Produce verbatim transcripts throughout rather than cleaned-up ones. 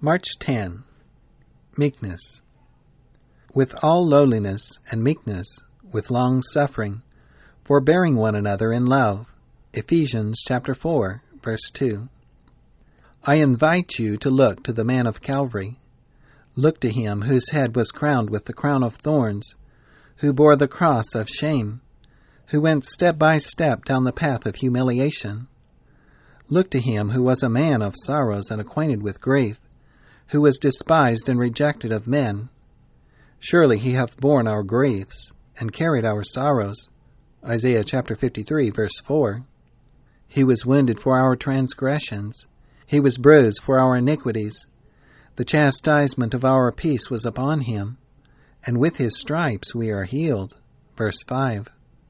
March tenth. Meekness. With all lowliness and meekness, with long suffering, forbearing one another in love. Ephesians chapter four, verse two. I invite you to look to the man of Calvary. Look to him whose head was crowned with the crown of thorns, who bore the cross of shame, who went step by step down the path of humiliation. Look to him who was a man of sorrows and acquainted with grief, who was despised and rejected of men. Surely he hath borne our griefs, and carried our sorrows. Isaiah chapter fifty-three, verse four. He was wounded for our transgressions. He was bruised for our iniquities. The chastisement of our peace was upon him, and with his stripes we are healed. Verse five.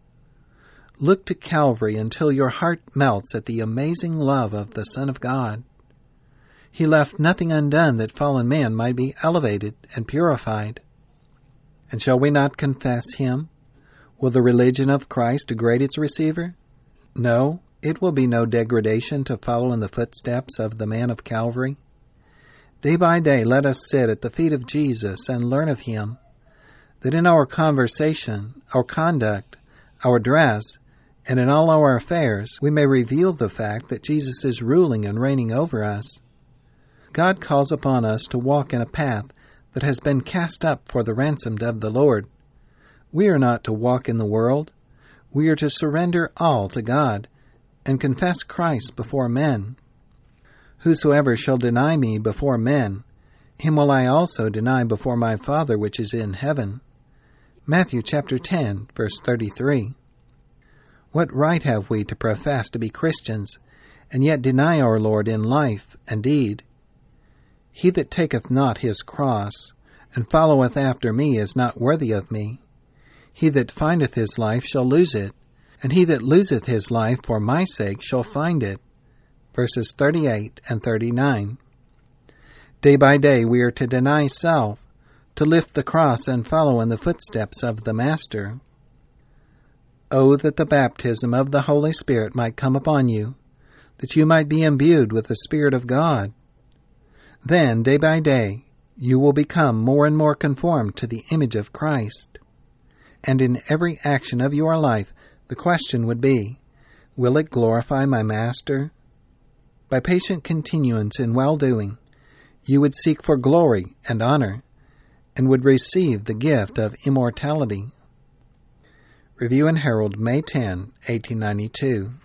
Look to Calvary until your heart melts at the amazing love of the Son of God. He left nothing undone that fallen man might be elevated and purified. And shall we not confess him? Will the religion of Christ degrade its receiver? No, it will be no degradation to follow in the footsteps of the man of Calvary. Day by day let us sit at the feet of Jesus and learn of him, that in our conversation, our conduct, our dress, and in all our affairs we may reveal the fact that Jesus is ruling and reigning over us. God calls upon us to walk in a path that has been cast up for the ransomed of the Lord. We are not to walk in the world. We are to surrender all to God and confess Christ before men. Whosoever shall deny me before men, him will I also deny before my Father which is in heaven. Matthew chapter ten, verse thirty-three. What right have we to profess to be Christians, and yet deny our Lord in life and deed? He that taketh not his cross, and followeth after me, is not worthy of me. He that findeth his life shall lose it, and he that loseth his life for my sake shall find it. Verses thirty-eight and thirty-nine. Day by day we are to deny self, to lift the cross and follow in the footsteps of the Master. Oh, that the baptism of the Holy Spirit might come upon you, that you might be imbued with the Spirit of God. Then, day by day, you will become more and more conformed to the image of Christ. And in every action of your life, the question would be, will it glorify my Master? By patient continuance in well-doing, you would seek for glory and honor, and would receive the gift of immortality. Review and Herald, May tenth, eighteen ninety-two.